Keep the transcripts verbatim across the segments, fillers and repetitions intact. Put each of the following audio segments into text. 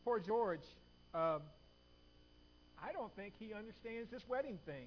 Poor George. Um, I don't think he understands this wedding thing.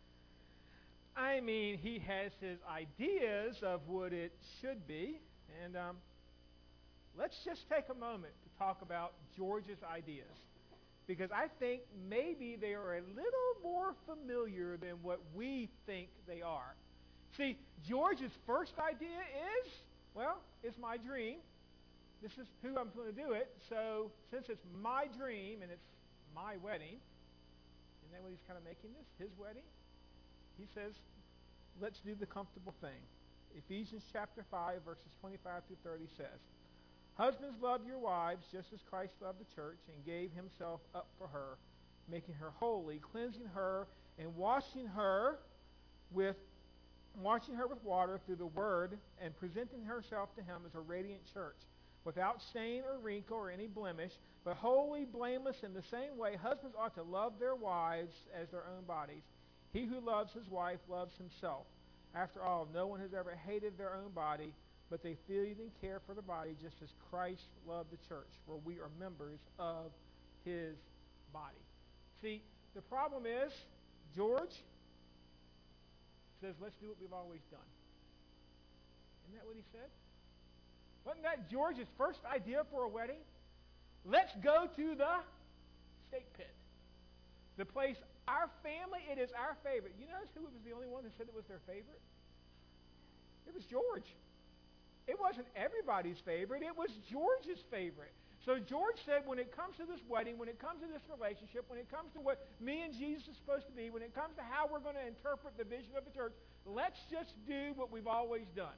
I mean, he has his ideas of what it should be. And um, let's just take a moment to talk about George's ideas. Because I think maybe they are a little more familiar than what we think they are. See, George's first idea is, well, it's my dream. This is who I'm going to do it. So since it's my dream and it's my wedding, isn't that what he's kind of making this? His wedding? He says, let's do the comfortable thing. Ephesians chapter five, verses twenty-five through thirty says, husbands, love your wives just as Christ loved the church and gave himself up for her, making her holy, cleansing her and washing her with washing her with water through the word, and presenting herself to him as a radiant church, without stain or wrinkle or any blemish, but holy, blameless. In the same way, husbands ought to love their wives as their own bodies. He who loves his wife loves himself. After all, no one has ever hated their own body, but they feed and care for the body just as Christ loved the church, for we are members of his body. See, the problem is, George says, let's do what we've always done. Isn't that what he said? Wasn't that George's first idea for a wedding? Let's go to the steak pit. The place, our family, it is our favorite. You notice who was the only one who said it was their favorite? It was George. It wasn't everybody's favorite. It was George's favorite. So George said, when it comes to this wedding, when it comes to this relationship, when it comes to what me and Jesus are supposed to be, when it comes to how we're going to interpret the vision of the church, let's just do what we've always done.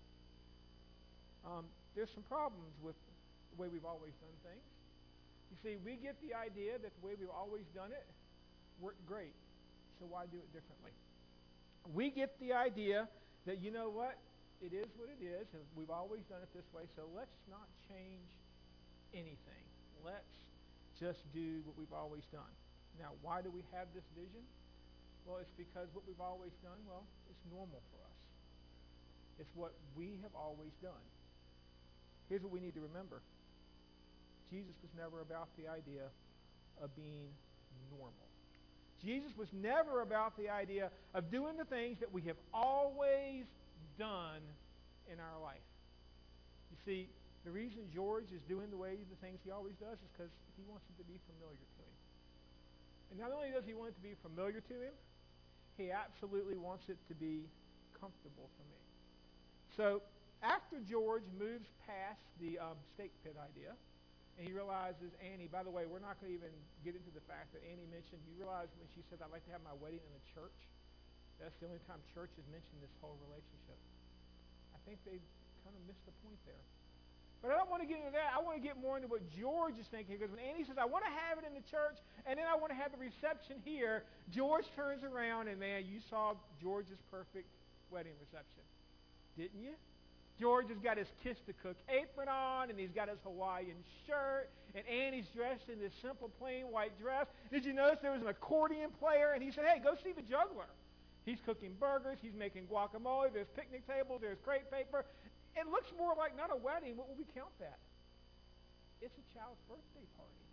Um, there's some problems with the way we've always done things. You see, we get the idea that the way we've always done it worked great, so why do it differently? We get the idea that, you know what, it is what it is, and we've always done it this way, so let's not change anything. Let's just do what we've always done. Now, why do we have this vision? Well, it's because what we've always done, well, it's normal for us. It's what we have always done. Here's what we need to remember. Jesus was never about the idea of being normal. Jesus was never about the idea of doing the things that we have always done in our life. You see, the reason George is doing the way the things he always does is because he wants it to be familiar to him. And not only does he want it to be familiar to him, he absolutely wants it to be comfortable for me. So after George moves past the um, steak pit idea, and he realizes Annie, by the way, we're not going to even get into the fact that Annie mentioned, you realize when she said, I'd like to have my wedding in a church, that's the only time church has mentioned this whole relationship. I think they kind of missed the point there. But I don't want to get into that. I want to get more into what George is thinking. Because when Annie says, I want to have it in the church, and then I want to have the reception here, George turns around, and man, you saw George's perfect wedding reception. Didn't you? George has got his Kiss to Cook apron on, and he's got his Hawaiian shirt, and Annie's dressed in this simple, plain white dress. Did you notice there was an accordion player? And he said, hey, go see the juggler. He's cooking burgers. He's making guacamole. There's picnic tables. There's crepe paper. It looks more like not a wedding. What will we count that? It's a child's birthday party.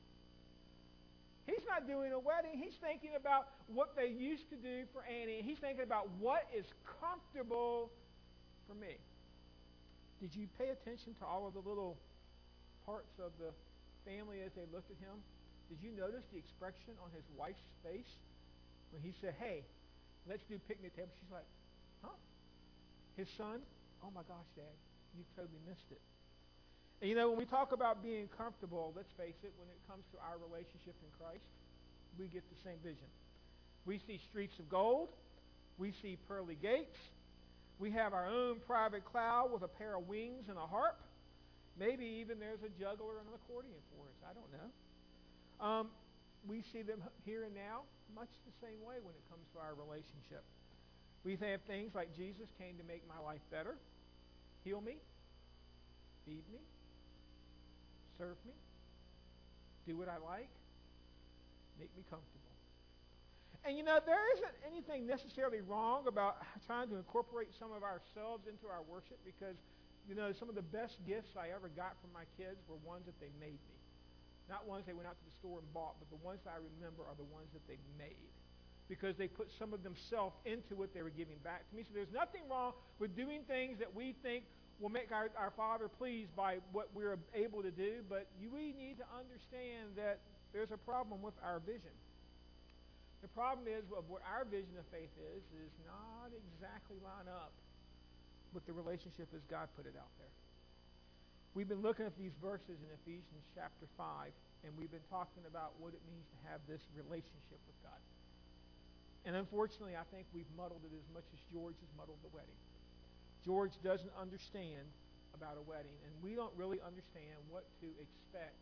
He's not doing a wedding. He's thinking about what they used to do for Annie. He's thinking about what is comfortable for me. Did you pay attention to all of the little parts of the family as they looked at him? Did you notice the expression on his wife's face when he said, hey, let's do picnic table? She's like, huh? His son, oh my gosh, Dad, you totally missed it. And you know, when we talk about being comfortable, let's face it, when it comes to our relationship in Christ, we get the same vision. We see streets of gold. We see pearly gates. We have our own private cloud with a pair of wings and a harp. Maybe even there's a juggler and an accordion for us. I don't know. Um, we see them here and now much the same way when it comes to our relationship. We have things like Jesus came to make my life better, heal me, feed me, serve me, do what I like, make me comfortable. And you know, there isn't anything necessarily wrong about trying to incorporate some of ourselves into our worship, because, you know, some of the best gifts I ever got from my kids were ones that they made me. Not ones they went out to the store and bought, but the ones that I remember are the ones that they made, because they put some of themselves into what they were giving back to me. So there's nothing wrong with doing things that we think will make our, our Father pleased by what we're able to do, but you, we need to understand that there's a problem with our vision. The problem is of what our vision of faith is, is not exactly line up with the relationship as God put it out there. We've been looking at these verses in Ephesians chapter five, and we've been talking about what it means to have this relationship with God. And unfortunately, I think we've muddled it as much as George has muddled the wedding. George doesn't understand about a wedding, and we don't really understand what to expect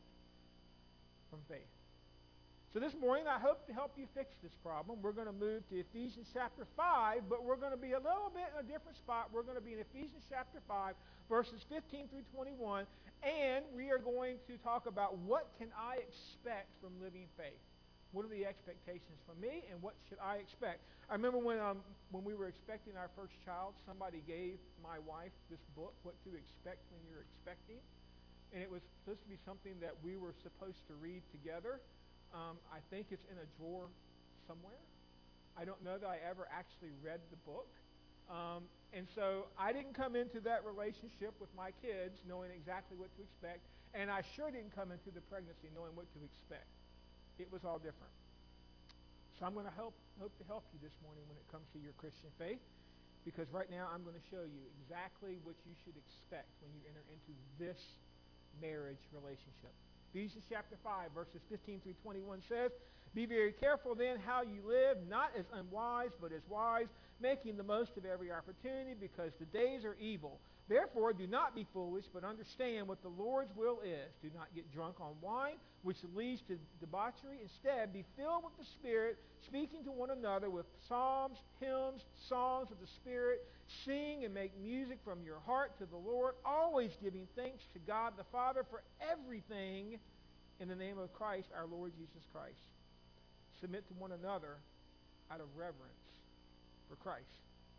from faith. So this morning, I hope to help you fix this problem. We're going to move to Ephesians chapter five, but we're going to be a little bit in a different spot. We're going to be in Ephesians chapter five, verses fifteen through twenty-one, and we are going to talk about what can I expect from living faith. What are the expectations from me, and what should I expect? I remember when um, when we were expecting our first child, somebody gave my wife this book, What to Expect When You're Expecting, and it was supposed to be something that we were supposed to read together. Um, I think it's in a drawer somewhere. I don't know that I ever actually read the book. Um, and so I didn't come into that relationship with my kids knowing exactly what to expect, and I sure didn't come into the pregnancy knowing what to expect. It was all different. So I'm going to help hope to help you this morning when it comes to your Christian faith, because right now I'm going to show you exactly what you should expect when you enter into this marriage relationship. Ephesians chapter five, verses fifteen through twenty-one says, "Be very careful then how you live, not as unwise, but as wise, making the most of every opportunity, because the days are evil. Therefore, do not be foolish, but understand what the Lord's will is. Do not get drunk on wine, which leads to debauchery. Instead, be filled with the Spirit, speaking to one another with psalms, hymns, songs of the Spirit. Sing and make music from your heart to the Lord, always giving thanks to God the Father for everything in the name of Christ, our Lord Jesus Christ. Submit to one another out of reverence for Christ."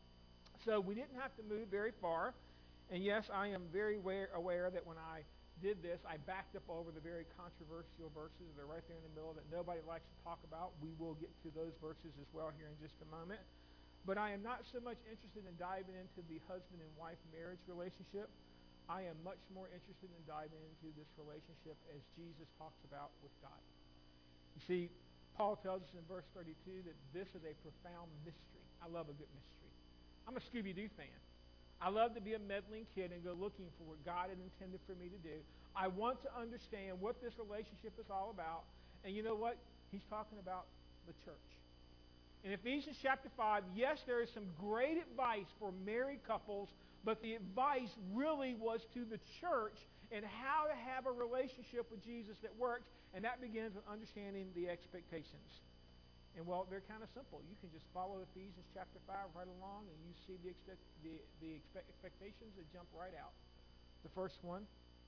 So we didn't have to move very far. And yes, I am very aware, aware that when I did this, I backed up over the very controversial verses. They're right there in the middle that nobody likes to talk about. We will get to those verses as well here in just a moment. But I am not so much interested in diving into the husband and wife marriage relationship. I am much more interested in diving into this relationship as Jesus talks about with God. You see, Paul tells us in verse thirty-two that this is a profound mystery. I love a good mystery. I'm a Scooby-Doo fan. I love to be a meddling kid and go looking for what God had intended for me to do. I want to understand what this relationship is all about. And you know what? He's talking about the church. In Ephesians chapter five, yes, there is some great advice for married couples, but the advice really was to the church and how to have a relationship with Jesus that works, and that begins with understanding the expectations. And well, they're kind of simple. You can just follow Ephesians chapter five right along, and you see the, expect, the, the expect, expectations that jump right out. The first one,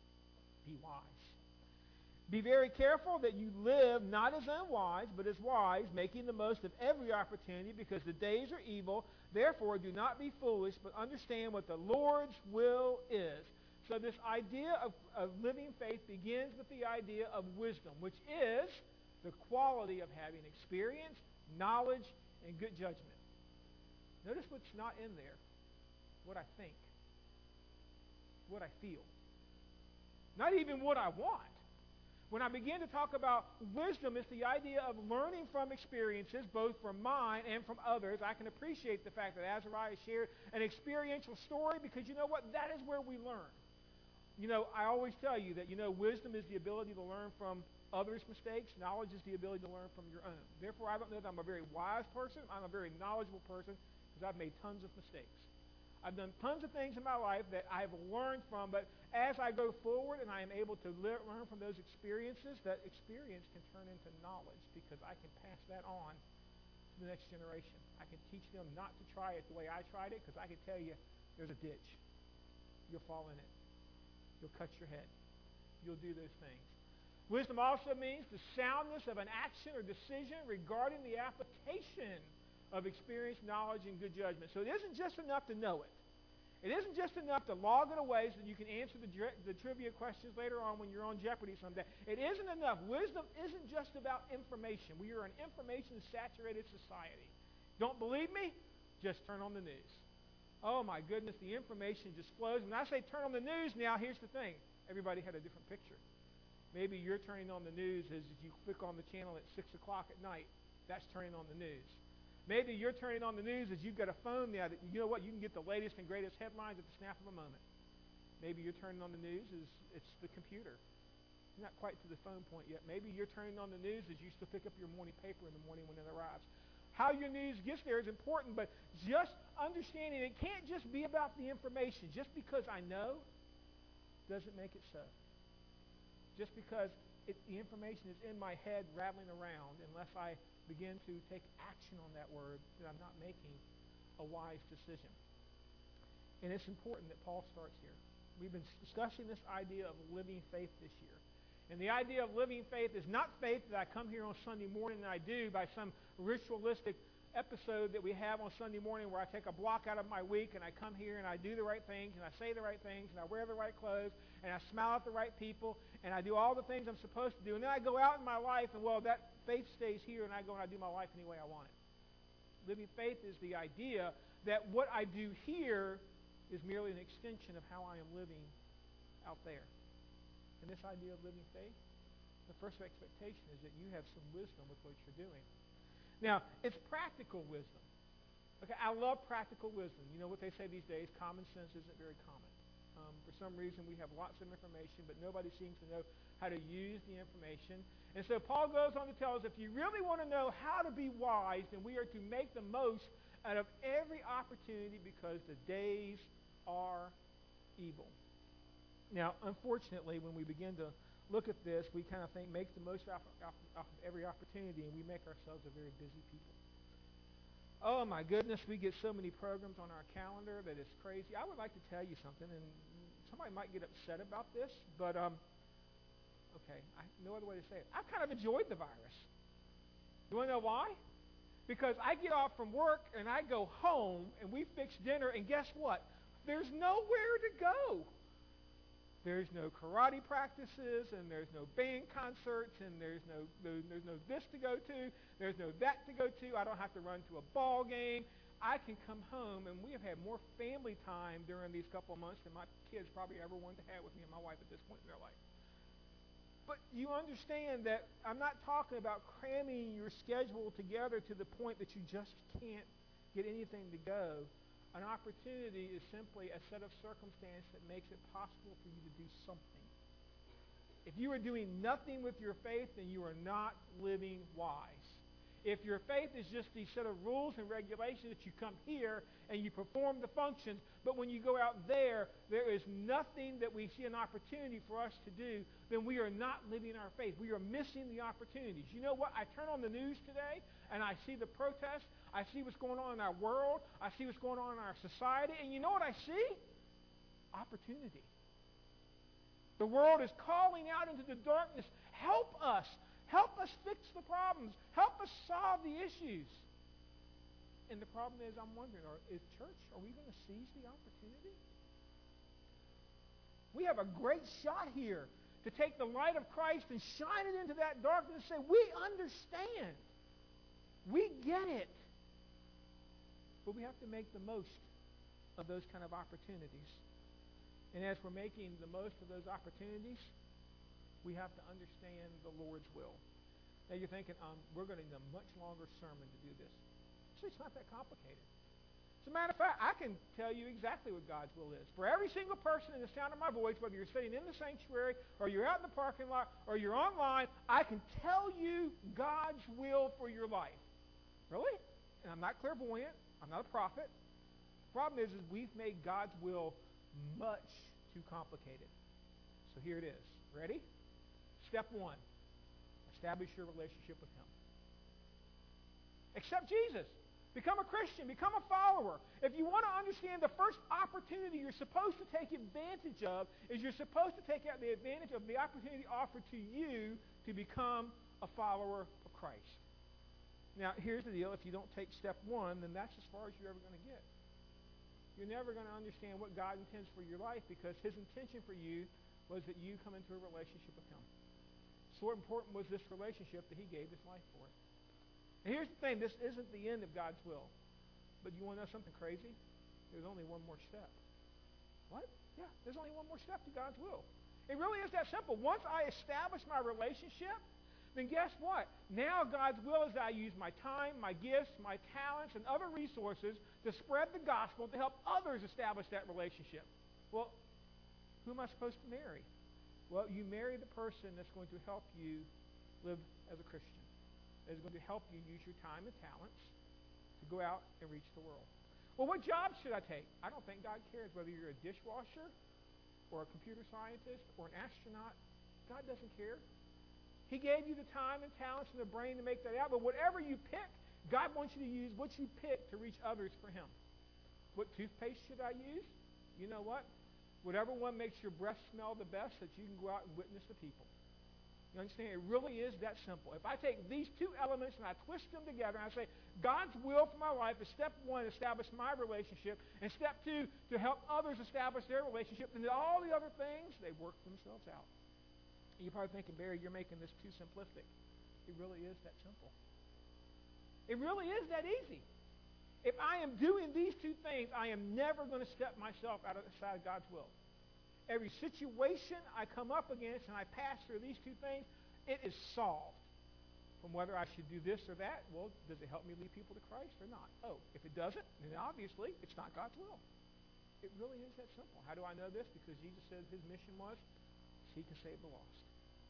be wise. Be very careful that you live not as unwise, but as wise, making the most of every opportunity, because the days are evil. Therefore, do not be foolish, but understand what the Lord's will is. So this idea of, of living faith begins with the idea of wisdom, which is the quality of having experience, knowledge, and good judgment. Notice what's not in there. What I think. What I feel. Not even what I want. When I begin to talk about wisdom, it's the idea of learning from experiences, both from mine and from others. I can appreciate the fact that Azariah shared an experiential story, because you know what? That is where we learn. You know, I always tell you that, you know, wisdom is the ability to learn from others' mistakes. Knowledge is the ability to learn from your own. Therefore, I don't know that I'm a very wise person. I'm a very knowledgeable person, because I've made tons of mistakes. I've done tons of things in my life that I've learned from, but as I go forward and I am able to learn from those experiences, that experience can turn into knowledge, because I can pass that on to the next generation. I can teach them not to try it the way I tried it, because I can tell you there's a ditch. You'll fall in it. You'll cut your head. You'll do those things. Wisdom also means the soundness of an action or decision regarding the application of experience, knowledge, and good judgment. So it isn't just enough to know it. It isn't just enough to log it away so that you can answer the, the trivia questions later on when you're on Jeopardy someday. It isn't enough. Wisdom isn't just about information. We are an information-saturated society. Don't believe me? Just turn on the news. Oh, my goodness, the information just flows. When I say turn on the news now, here's the thing. Everybody had a different picture. Maybe you're turning on the news as you click on the channel at six o'clock at night. That's turning on the news. Maybe you're turning on the news as you've got a phone now that, you know what, you can get the latest and greatest headlines at the snap of a moment. Maybe you're turning on the news as it's the computer. You're not quite to the phone point yet. Maybe you're turning on the news as you still pick up your morning paper in the morning when it arrives. How your news gets there is important, but just understanding it can't just be about the information. Just because I know doesn't make it so. Just because it, the information is in my head rattling around, unless I begin to take action on that word, that I'm not making a wise decision. And it's important that Paul starts here. We've been discussing this idea of living faith this year. And the idea of living faith is not faith that I come here on Sunday morning and I do by some ritualistic episode that we have on Sunday morning where I take a block out of my week and I come here and I do the right things and I say the right things and I wear the right clothes and I smile at the right people and I do all the things I'm supposed to do. And then I go out in my life and, well, that faith stays here and I go and I do my life any way I want it. Living faith is the idea that what I do here is merely an extension of how I am living out there. And this idea of living faith, the first expectation is that you have some wisdom with what you're doing. Now, it's practical wisdom. Okay, I love practical wisdom. You know what they say these days, common sense isn't very common. Um, for some reason, we have lots of information, but nobody seems to know how to use the information. And so Paul goes on to tell us, if you really want to know how to be wise, then we are to make the most out of every opportunity because the days are evil. Now, unfortunately, when we begin to look at this, we kind of think make the most off, off, off of every opportunity, and we make ourselves a very busy people. Oh, my goodness, we get so many programs on our calendar that it's crazy. I would like to tell you something, and somebody might get upset about this, but, um, okay, I, no other way to say it. I've kind of enjoyed the virus. You want to know why? Because I get off from work, and I go home, and we fix dinner, and guess what? There's nowhere to go. There's no karate practices, and there's no band concerts, and there's no, no there's no this to go to, there's no that to go to. I don't have to run to a ball game. I can come home, and we have had more family time during these couple of months than my kids probably ever wanted to have with me and my wife at this point in their life. But you understand that I'm not talking about cramming your schedule together to the point that you just can't get anything to go. An opportunity is simply a set of circumstances that makes it possible for you to do something. If you are doing nothing with your faith, then you are not living wise. If your faith is just these set of rules and regulations that you come here and you perform the functions, but when you go out there, there is nothing that we see an opportunity for us to do, then we are not living our faith. We are missing the opportunities. You know what? I turn on the news today, and I see the protests. I see what's going on in our world. I see what's going on in our society. And you know what I see? Opportunity. The world is calling out into the darkness, help us. Help us fix the problems. Help us solve the issues. And the problem is, I'm wondering, are, is church, are we going to seize the opportunity? We have a great shot here to take the light of Christ and shine it into that darkness and say, we understand. We get it. But we have to make the most of those kind of opportunities. And as we're making the most of those opportunities, we have to understand the Lord's will. Now you're thinking, um, we're going to need a much longer sermon to do this. Actually, it's not that complicated. As a matter of fact, I can tell you exactly what God's will is. For every single person in the sound of my voice, whether you're sitting in the sanctuary or you're out in the parking lot or you're online, I can tell you God's will for your life. Really? And I'm not clairvoyant. I'm not a prophet. The problem is, is we've made God's will much too complicated. So here it is. Ready? Step one, establish your relationship with Him. Accept Jesus. Become a Christian. Become a follower. If you want to understand the first opportunity you're supposed to take advantage of is you're supposed to take out the advantage of the opportunity offered to you to become a follower of Christ. Now, here's the deal. If you don't take step one, then that's as far as you're ever going to get. you're never going to understand what God intends for your life, because his intention for you was that you come into a relationship with him. So important was this relationship that he gave his life for it. And here's the thing, this isn't the end of God's will. But you want to know something crazy? There's only one more step. What? Yeah, there's only one more step to God's will. It really is that simple. Once I establish my relationship, then guess what? Now God's will is that I use my time, my gifts, my talents, and other resources to spread the gospel to help others establish that relationship. Well, who am I supposed to marry? Well, you marry the person that's going to help you live as a Christian, that is going to help you use your time and talents to go out and reach the world. Well, what job should I take? I don't think God cares whether you're a dishwasher or a computer scientist or an astronaut. God doesn't care. He gave you the time and talents and the brain to make that out. But whatever you pick, God wants you to use what you pick to reach others for him. What toothpaste should I use? You know what? Whatever one makes your breath smell the best, that you can go out and witness to people. You understand? It really is that simple. If I take these two elements and I twist them together and I say, God's will for my life is step one, establish my relationship, and step two, to help others establish their relationship, then all the other things, they work themselves out. And you're probably thinking, Barry, you're making this too simplistic. It really is that simple. It really is that easy. If I am doing these two things, I am never going to step myself outside God's will. Every situation I come up against and I pass through these two things, it is solved. From whether I should do this or that, well, does it help me lead people to Christ or not? Oh, if it doesn't, then obviously it's not God's will. It really is that simple. How do I know this? Because Jesus said his mission was seek and save the lost.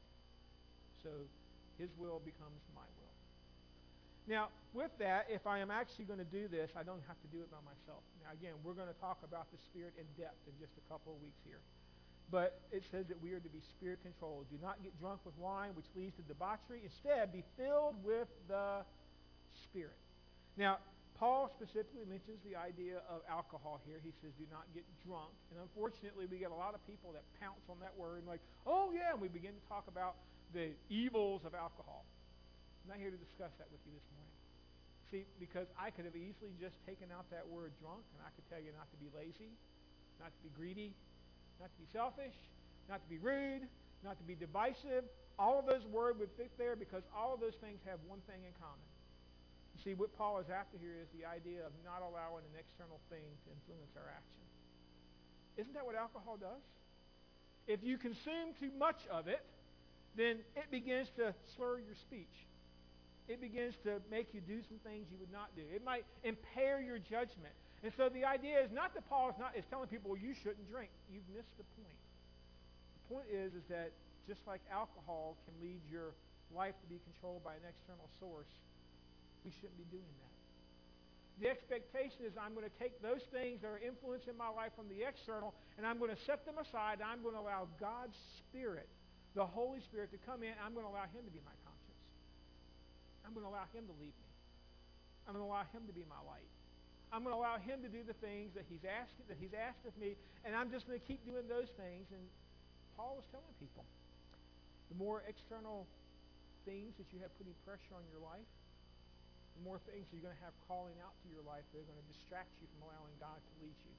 So his will becomes my will. Now, with that, if I am actually going to do this, I don't have to do it by myself. Now, again, we're going to talk about the Spirit in depth in just a couple of weeks here. But it says that we are to be Spirit-controlled. Do not get drunk with wine, which leads to debauchery. Instead, be filled with the Spirit. Now, Paul specifically mentions the idea of alcohol here. He says, do not get drunk. And unfortunately, we get a lot of people that pounce on that word and like, oh, yeah, and we begin to talk about the evils of alcohol. I'm not here to discuss that with you this morning. See, because I could have easily just taken out that word drunk, and I could tell you not to be lazy, not to be greedy, not to be selfish, not to be rude, not to be divisive. All of those words would fit there because all of those things have one thing in common. You see, what Paul is after here is the idea of not allowing an external thing to influence our action. Isn't that what alcohol does? If you consume too much of it, then it begins to slur your speech. It begins to make you do some things you would not do. It might impair your judgment. And so the idea is not that Paul is not is telling people, well, you shouldn't drink. You've missed the point. The point is, is that just like alcohol can lead your life to be controlled by an external source, we shouldn't be doing that. The expectation is I'm going to take those things that are influencing my life from the external, and I'm going to set them aside, and I'm going to allow God's Spirit, the Holy Spirit, to come in, and I'm going to allow him to be my conscience. I'm going to allow him to lead me. I'm going to allow him to be my light. I'm going to allow him to do the things that he's asked that he's asked of me, and I'm just going to keep doing those things. And Paul was telling people, the more external things that you have putting pressure on your life, the more things you're going to have calling out to your life, they're going to distract you from allowing God to lead you.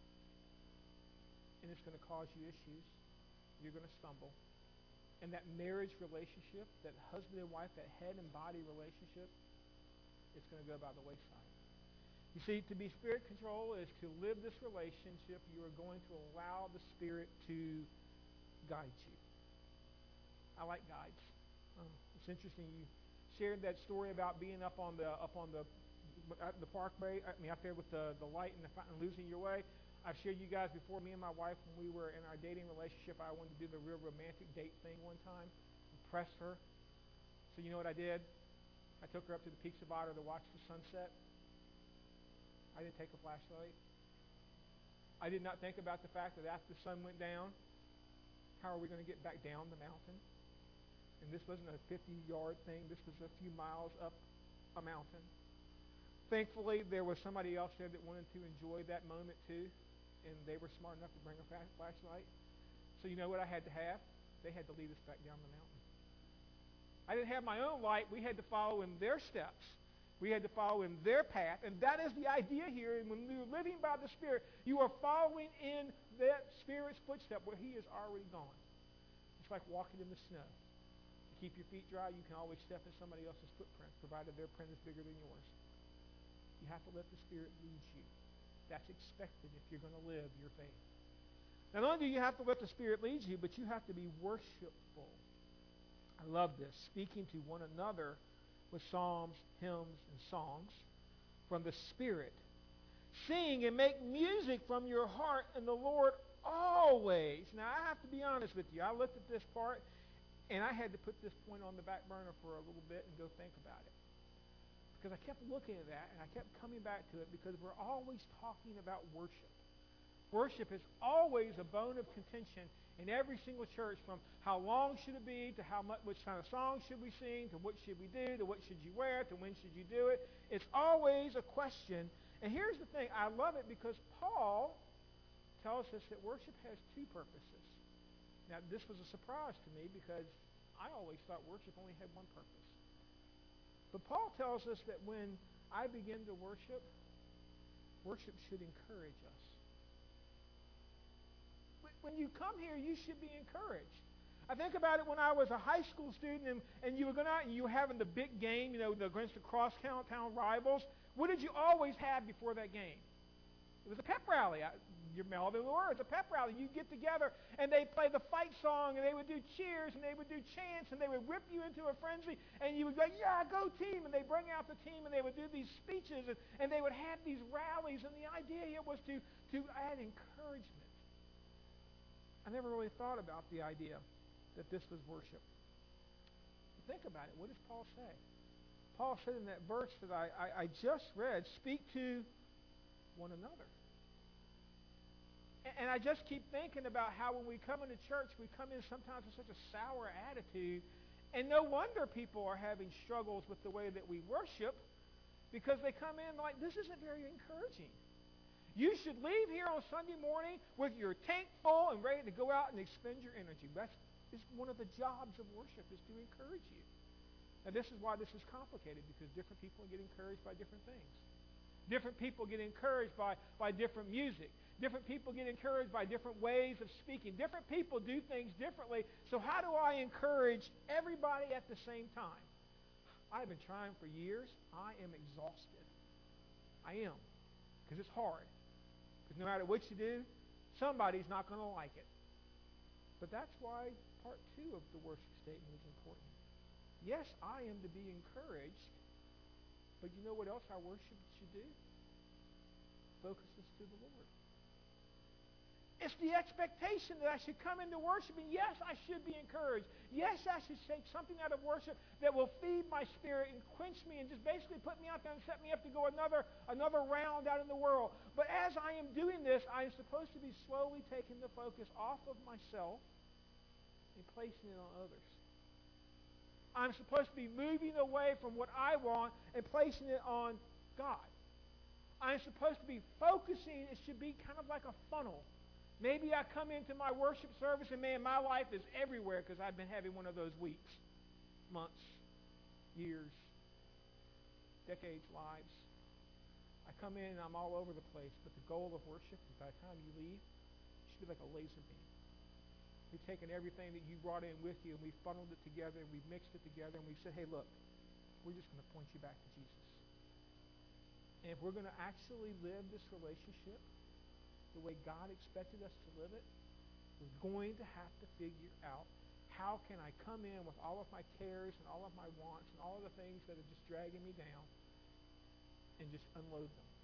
And it's going to cause you issues. You're going to stumble. And that marriage relationship, that husband and wife, that head and body relationship, it's going to go by the wayside. You see, to be Spirit control is to live this relationship. You are going to allow the Spirit to guide you. I like guides. Uh, it's interesting. You shared that story about being up on the up on the the parkway. I mean, out there with the the light and, the, and losing your way. I've shared you guys before, me and my wife, when we were in our dating relationship, I wanted to do the real romantic date thing one time, impress her. So you know what I did? I took her up to the Peaks of Otter to watch the sunset. I didn't take a flashlight. I did not think about the fact that after the sun went down, how are we going to get back down the mountain? And this wasn't a fifty-yard thing. This was a few miles up a mountain. Thankfully, there was somebody else there that wanted to enjoy that moment too, and they were smart enough to bring a flashlight. So you know what I had to have? They had to lead us back down the mountain. I didn't have my own light. We had to follow in their steps. We had to follow in their path. And that is the idea here. And when you're living by the Spirit, you are following in that Spirit's footstep where He has already gone. It's like walking in the snow. To keep your feet dry, you can always step in somebody else's footprint, provided their print is bigger than yours. You have to let the Spirit lead you. That's expected if you're going to live your faith. Not only do you have to let the Spirit lead you, but you have to be worshipful. I love this. Speaking to one another with psalms, hymns, and songs from the Spirit. Sing and make music from your heart in the Lord always. Now, I have to be honest with you. I looked at this part, and I had to put this point on the back burner for a little bit and go think about it. Because I kept looking at that, and I kept coming back to it because we're always talking about worship. Worship is always a bone of contention in every single church, from how long should it be, to how much, which kind of song should we sing, to what should we do, to what should you wear, to when should you do it. It's always a question. And here's the thing. I love it because Paul tells us that worship has two purposes. Now, this was a surprise to me because I always thought worship only had one purpose. But Paul tells us that when I begin to worship, worship should encourage us. When you come here, you should be encouraged. I think about it when I was a high school student and, and you were going out and you were having the big game, you know, against the cross-town rivals. What did you always have before that game? It was a pep rally. I, you're Melvin words, a pep rally. You get together and they play the fight song and they would do cheers and they would do chants and they would whip you into a frenzy and you would go, yeah, go team. And they bring out the team and they would do these speeches and, and they would have these rallies. And the idea here was to, to add encouragement. I never really thought about the idea that this was worship. Think about it. What does Paul say? Paul said in that verse that I, I, I just read, speak to one another. And, and I just keep thinking about how when we come into church, we come in sometimes with such a sour attitude. And no wonder people are having struggles with the way that we worship, because they come in like, this isn't very encouraging. You should leave here on Sunday morning with your tank full and ready to go out and expend your energy. That's is one of the jobs of worship, is to encourage you. Now, this is why this is complicated, because different people get encouraged by different things. Different people get encouraged by, by different music. Different people get encouraged by different ways of speaking. Different people do things differently. So how do I encourage everybody at the same time? I've been trying for years. I am exhausted. I am, because it's hard. No matter what you do, somebody's not going to like it. But that's why part two of the worship statement is important. Yes, I am to be encouraged, but you know what else our worship should do? Focus us to the Lord. It's the expectation that I should come into worship, and yes, I should be encouraged. Yes, I should take something out of worship that will feed my spirit and quench me and just basically put me out there and set me up to go another, another round out in the world. But as I am doing this, I am supposed to be slowly taking the focus off of myself and placing it on others. I'm supposed to be moving away from what I want and placing it on God. I'm supposed to be focusing. It should be kind of like a funnel. Maybe I come into my worship service and, man, my life is everywhere because I've been having one of those weeks, months, years, decades, lives. I come in and I'm all over the place, but the goal of worship is by the time you leave, it should be like a laser beam. We've taken everything that you brought in with you and we've funneled it together and we've mixed it together and we've said, hey, look, we're just going to point you back to Jesus. And if we're going to actually live this relationship the way God expected us to live it, we're going to have to figure out, how can I come in with all of my cares and all of my wants and all of the things that are just dragging me down and just unload them.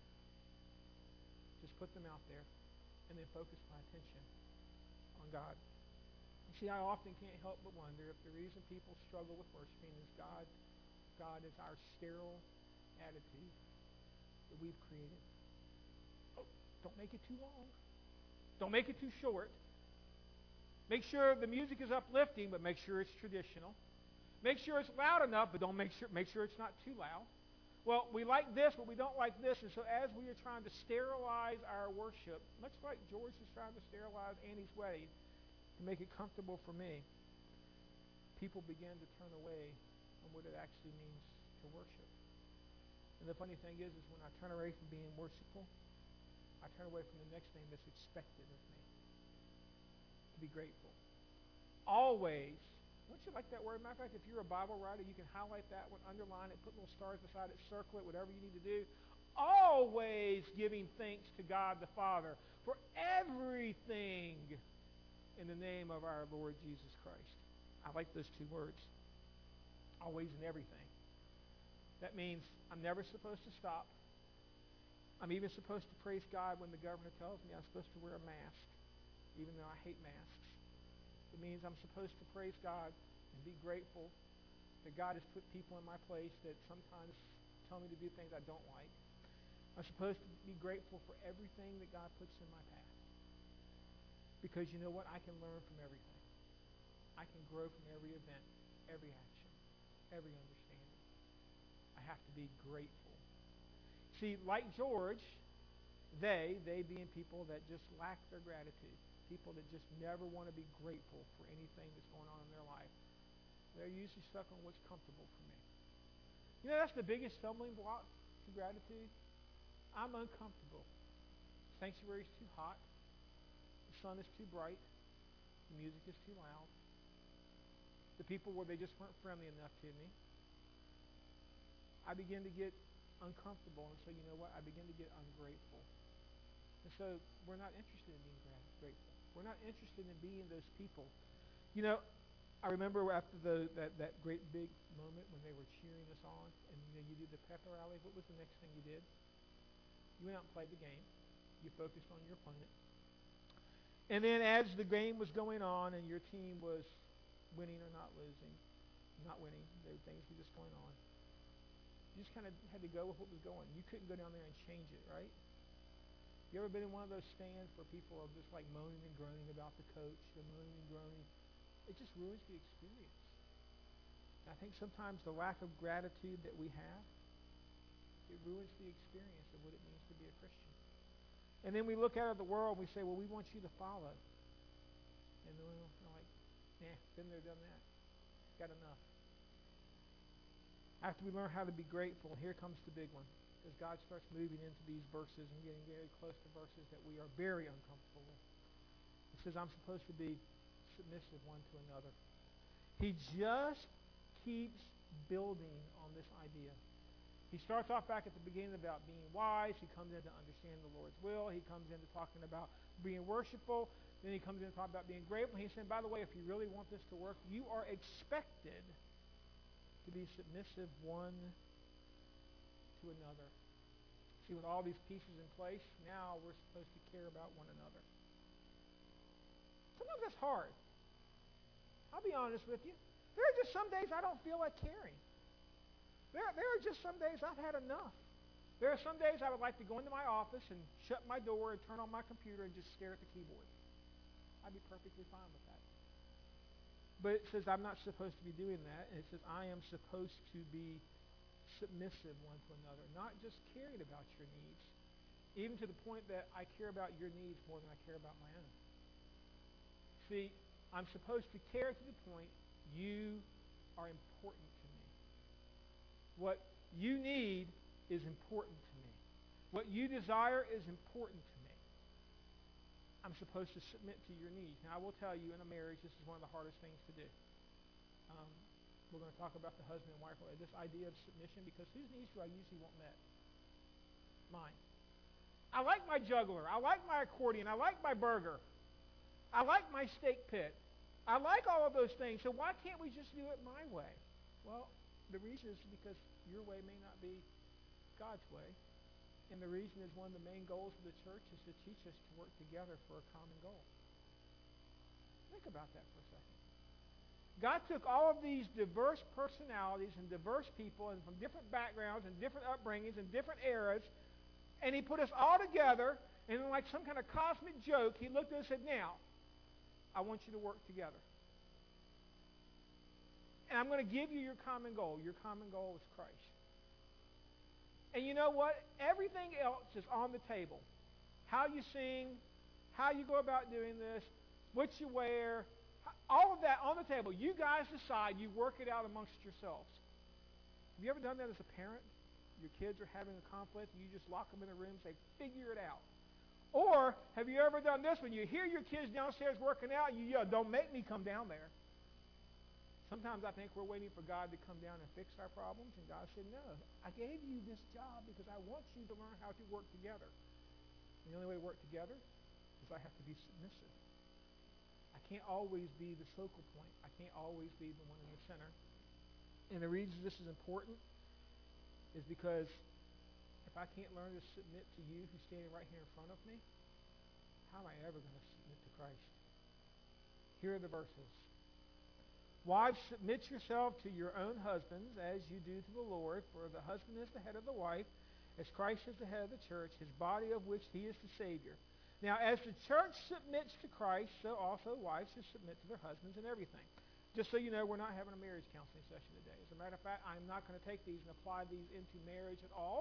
Just put them out there and then focus my attention on God. You see, I often can't help but wonder if the reason people struggle with worshiping is God, God is our sterile attitude that we've created. Don't make it too long. Don't make it too short. Make sure the music is uplifting, but make sure it's traditional. Make sure it's loud enough, but don't make sure make sure it's not too loud. Well, we like this, but we don't like this, and so as we are trying to sterilize our worship, much like George is trying to sterilize Annie's wedding to make it comfortable for me, people begin to turn away from what it actually means to worship. And the funny thing is, is when I turn away from being worshipful, I turn away from the next thing that's expected of me, to be grateful. Always. Don't you like that word? Matter of fact, if you're a Bible writer, you can highlight that one, underline it, put little stars beside it, circle it, whatever you need to do. Always giving thanks to God the Father for everything in the name of our Lord Jesus Christ. I like those two words. Always and everything. That means I'm never supposed to stop. I'm even supposed to praise God when the governor tells me I'm supposed to wear a mask, even though I hate masks. It means I'm supposed to praise God and be grateful that God has put people in my place that sometimes tell me to do things I don't like. I'm supposed to be grateful for everything that God puts in my path. Because you know what? I can learn from everything. I can grow from every event, every action, every understanding. I have to be grateful. See, like George, they, they being people that just lack their gratitude, people that just never want to be grateful for anything that's going on in their life, they're usually stuck on what's comfortable for me. You know, that's the biggest stumbling block to gratitude. I'm uncomfortable. Sanctuary's too hot. The sun is too bright. The music is too loud. The people where they just weren't friendly enough to me. I begin to get uncomfortable, and so you know what? I begin to get ungrateful. And so we're not interested in being grateful. We're not interested in being those people. You know, I remember after the that, that great big moment when they were cheering us on, and you know, you did the pep rally. What was the next thing you did? You went out and played the game. You focused on your opponent. And then as the game was going on and your team was winning or not losing, not winning, there were things were just going on. You just kind of had to go with what was going. You couldn't go down there and change it, right? You ever been in one of those stands where people are just like moaning and groaning about the coach, they're moaning and groaning? It just ruins the experience. And I think sometimes the lack of gratitude that we have, it ruins the experience of what it means to be a Christian. And then we look out at the world and we say, well, we want you to follow. And then we're like, nah, been there, done that. Got enough. After we learn how to be grateful, here comes the big one. As God starts moving into these verses and getting very close to verses that we are very uncomfortable with. It says, I'm supposed to be submissive one to another. He just keeps building on this idea. He starts off back at the beginning about being wise. He comes into understanding the Lord's will. He comes into talking about being worshipful. Then he comes in to talk about being grateful. He's saying, by the way, if you really want this to work, you are expected to be submissive one to another. See, with all these pieces in place, now we're supposed to care about one another. Sometimes that's hard. I'll be honest with you. There are just some days I don't feel like caring. There, there are just some days I've had enough. There are some days I would like to go into my office and shut my door and turn on my computer and just stare at the keyboard. I'd be perfectly fine with that. But it says I'm not supposed to be doing that, and it says I am supposed to be submissive one to another, not just caring about your needs, even to the point that I care about your needs more than I care about my own. See, I'm supposed to care to the point you are important to me. What you need is important to me. What you desire is important to me. I'm supposed to submit to your needs. Now, I will tell you, in a marriage, this is one of the hardest things to do. Um, we're going to talk about the husband and wife, this idea of submission, because whose needs do I usually want met? Mine. I like my juggler. I like my accordion. I like my burger. I like my steak pit. I like all of those things, so why can't we just do it my way? Well, the reason is because your way may not be God's way. And the reason is one of the main goals of the church is to teach us to work together for a common goal. Think about that for a second. God took all of these diverse personalities and diverse people and from different backgrounds and different upbringings and different eras, and he put us all together, and like some kind of cosmic joke, he looked at us and said, now, I want you to work together. And I'm going to give you your common goal. Your common goal is Christ. And you know what? Everything else is on the table. How you sing, how you go about doing this, what you wear, all of that on the table. You guys decide. You work it out amongst yourselves. Have you ever done that as a parent? your kids are having a conflict, and you just lock them in a room and say, figure it out. Or have you ever done this when you hear your kids downstairs working out, and you yell, don't make me come down there. Sometimes I think we're waiting for God to come down and fix our problems, and God said, no, I gave you this job because I want you to learn how to work together. And the only way to work together is I have to be submissive. I can't always be the focal point. I can't always be the one in the center. And the reason this is important is because if I can't learn to submit to you who's standing right here in front of me, how am I ever going to submit to Christ? Here are the verses. Wives, submit yourself to your own husbands as you do to the Lord, for the husband is the head of the wife, as Christ is the head of the church, his body of which he is the Savior. Now, as the church submits to Christ, so also wives should submit to their husbands in everything. Just so you know, we're not having a marriage counseling session today. As a matter of fact, I'm not going to take these and apply these into marriage at all.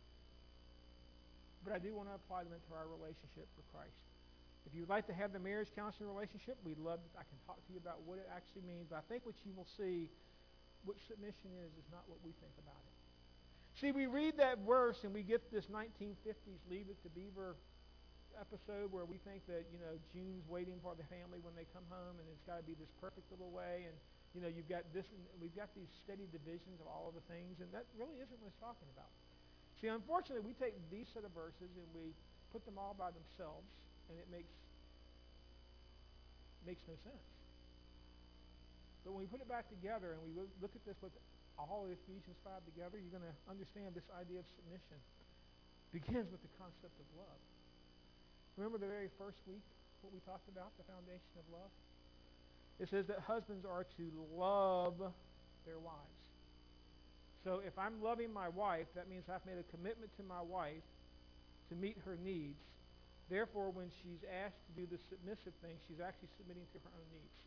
But I do want to apply them into our relationship with Christ. If you'd like to have the marriage counseling relationship, we'd love to, I can talk to you about what it actually means. But I think what you will see, what submission is, is not what we think about it. See, we read that verse and we get this nineteen fifties Leave It to Beaver episode where we think that, you know, June's waiting for the family when they come home, and it's got to be this perfect little way, and, you know, you've got this, and we've got these steady divisions of all of the things, and that really isn't what it's talking about. See, unfortunately, we take these set of verses and we put them all by themselves, and it makes makes no sense. But when we put it back together and we look at this with all of Ephesians five together, you're going to understand this idea of submission begins with the concept of love. Remember the very first week what we talked about, the foundation of love? It says that husbands are to love their wives. So if I'm loving my wife, that means I've made a commitment to my wife to meet her needs. Therefore, when she's asked to do the submissive thing, she's actually submitting to her own needs.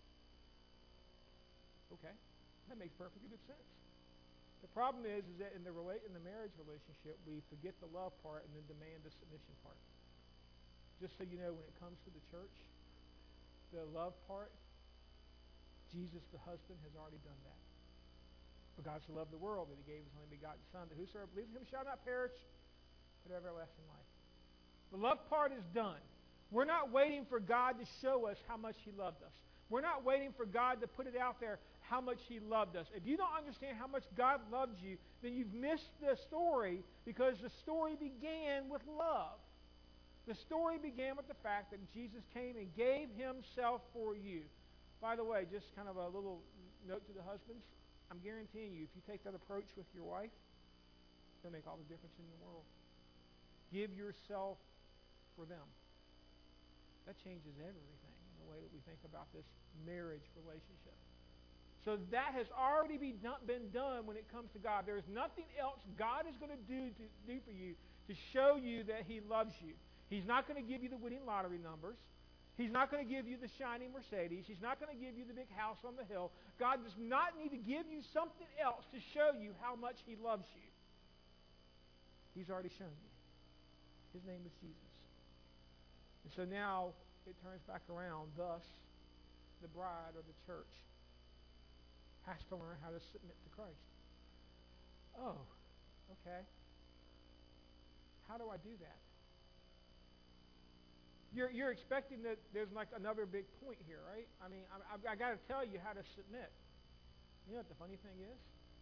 Okay, that makes perfectly good sense. The problem is, is that in the relate in the marriage relationship, we forget the love part and then demand the submission part. Just so you know, when it comes to the church, the love part, Jesus, the husband, has already done that. For God so loved the world that he gave his only begotten Son, that whosoever believes in him shall not perish, but have everlasting life. The love part is done. We're not waiting for God to show us how much he loved us. We're not waiting for God to put it out there how much he loved us. If you don't understand how much God loves you, then you've missed the story, because the story began with love. The story began with the fact that Jesus came and gave himself for you. By the way, just kind of a little note to the husbands. I'm guaranteeing you, if you take that approach with your wife, it'll make all the difference in the world. Give yourself for them. That changes everything in the way that we think about this marriage relationship. So that has already been done when it comes to God. There is nothing else God is going to do to do for you to show you that he loves you. He's not going to give you the winning lottery numbers. He's not going to give you the shiny Mercedes. He's not going to give you the big house on the hill. God does not need to give you something else to show you how much he loves you. He's already shown you. His name is Jesus. And so now it turns back around. Thus, the bride or the church has to learn how to submit to Christ. Oh, okay. How do I do that? You're, you're expecting that there's like another big point here, right? I mean, I, I've, I've got to tell you how to submit. You know what the funny thing is?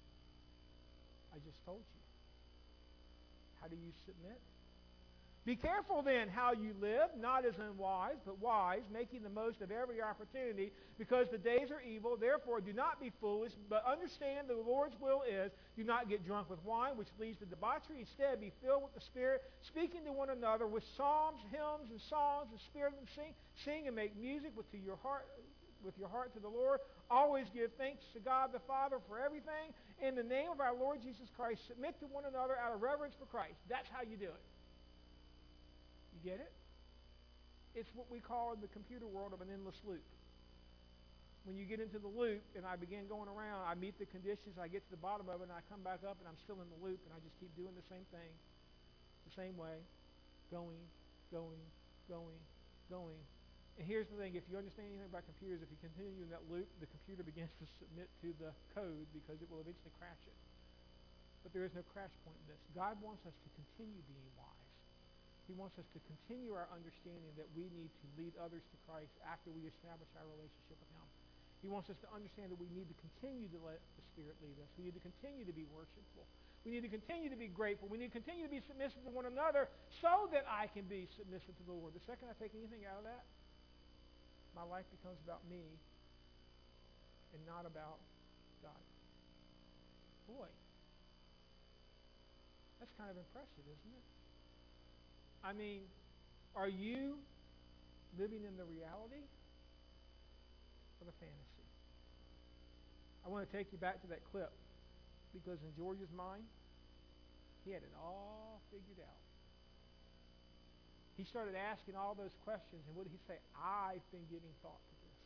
I just told you. How do you submit? Be careful then how you live, not as unwise, but wise, making the most of every opportunity, because the days are evil. Therefore, do not be foolish, but understand the Lord's will is, do not get drunk with wine, which leads to debauchery. Instead, be filled with the Spirit, speaking to one another with psalms, hymns, and songs, and spirit and sing, sing and make music with to your heart, with your heart to the Lord. Always give thanks to God the Father for everything. In the name of our Lord Jesus Christ, submit to one another out of reverence for Christ. That's how you do it. You get it? It's what we call in the computer world of an endless loop. When you get into the loop and I begin going around, I meet the conditions, I get to the bottom of it, and I come back up and I'm still in the loop, and I just keep doing the same thing, the same way, going, going, going, going. And here's the thing, if you understand anything about computers, if you continue in that loop, the computer begins to submit to the code because it will eventually crash it. But there is no crash point in this. God wants us to continue being wise. He wants us to continue our understanding that we need to lead others to Christ after we establish our relationship with Him. He wants us to understand that we need to continue to let the Spirit lead us. We need to continue to be worshipful. We need to continue to be grateful. We need to continue to be submissive to one another so that I can be submissive to the Lord. The second I take anything out of that, my life becomes about me and not about God. Boy, that's kind of impressive, isn't it? I mean, are you living in the reality or the fantasy? I want to take you back to that clip because in George's mind, he had it all figured out. He started asking all those questions, and what did he say? I've been giving thought to this.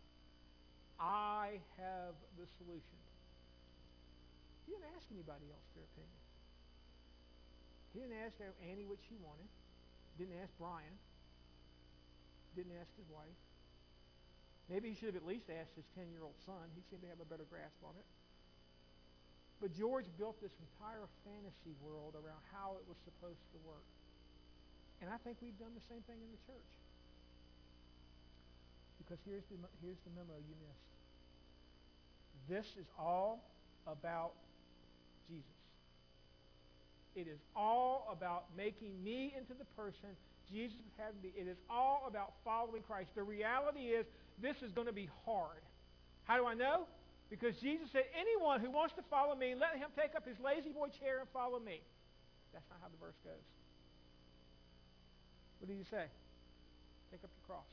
I have the solution. He didn't ask anybody else their opinion. He didn't ask Annie what she wanted. Didn't ask Brian. Didn't ask his wife. Maybe he should have at least asked his ten-year-old son. He seemed to have a better grasp on it. But George built this entire fantasy world around how it was supposed to work. And I think we've done the same thing in the church. Because here's the, here's the memo you missed. This is all about Jesus. It is all about making me into the person Jesus had me. It is all about following Christ. The reality is this is going to be hard. How do I know? Because Jesus said, anyone who wants to follow me, let him take up his lazy boy chair and follow me. That's not how the verse goes. What did he say? Take up your cross.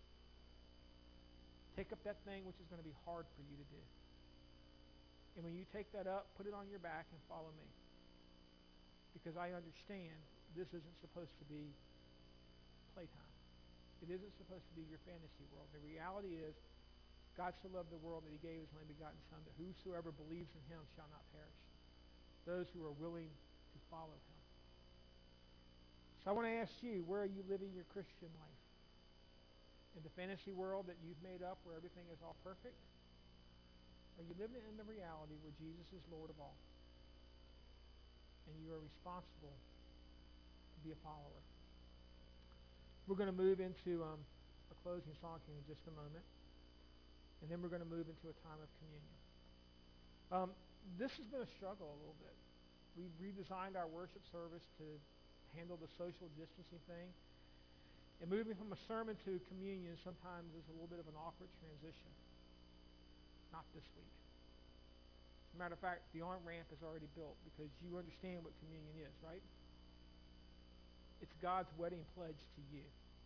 Take up that thing which is going to be hard for you to do. And when you take that up, put it on your back and follow me. Because I understand this isn't supposed to be playtime. It isn't supposed to be your fantasy world. The reality is, God so loved the world that He gave His only begotten Son, that whosoever believes in Him shall not perish. Those who are willing to follow Him. So I want to ask you, where are you living your Christian life? In the fantasy world that you've made up where everything is all perfect? Are you living in the reality where Jesus is Lord of all? And you are responsible to be a follower. We're going to move into um, a closing song here in just a moment. And then we're going to move into a time of communion. Um, this has been a struggle a little bit. We've redesigned our worship service to handle the social distancing thing. And moving from a sermon to communion sometimes is a little bit of an awkward transition. Not this week. As a matter of fact, the on-ramp is already built because you understand what communion is, right? It's God's wedding pledge to you.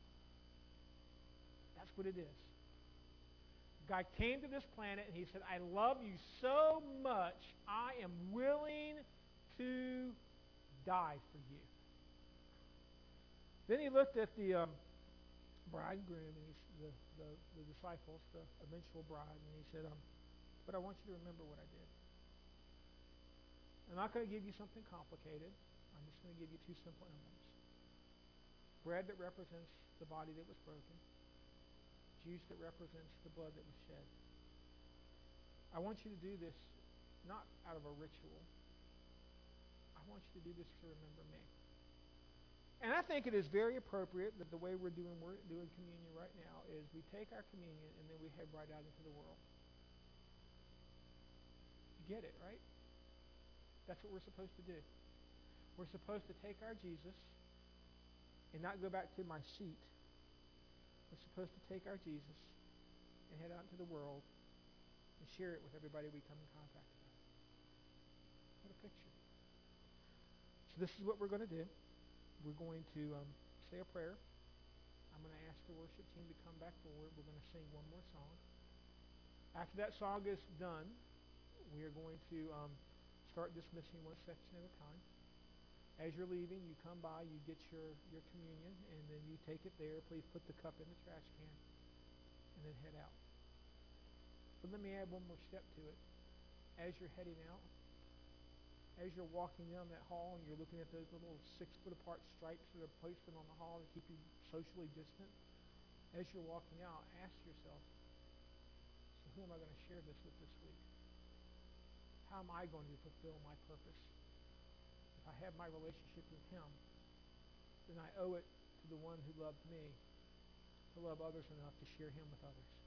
That's what it is. God came to this planet and He said, I love you so much, I am willing to die for you. Then He looked at the um, bride and groom, and he's, the, the, the disciples, the eventual bride, and He said, um, but I want you to remember what I did. I'm not going to give you something complicated. I'm just going to give you two simple emblems. Bread that represents the body that was broken. Juice that represents the blood that was shed. I want you to do this not out of a ritual. I want you to do this to remember me. And I think it is very appropriate that the way we're doing we're doing communion right now is we take our communion and then we head right out into the world. You get it, right? That's what we're supposed to do. We're supposed to take our Jesus and not go back to my seat. We're supposed to take our Jesus and head out into the world and share it with everybody we come in contact with. What a picture. So this is what we're going to do. We're going to um, say a prayer. I'm going to ask the worship team to come back forward. We're going to sing one more song. After that song is done, we are going to um, start dismissing one section at a time. As you're leaving, you come by, you get your, your communion, and then you take it there. Please put the cup in the trash can, and then head out. But let me add one more step to it. As you're heading out, as you're walking down that hall and you're looking at those little six-foot-apart stripes that are posted on the hall to keep you socially distant, as you're walking out, ask yourself, so who am I going to share this with this week? How am I going to fulfill my purpose I have my relationship with him, then I owe it to the one who loved me to love others enough to share him with others.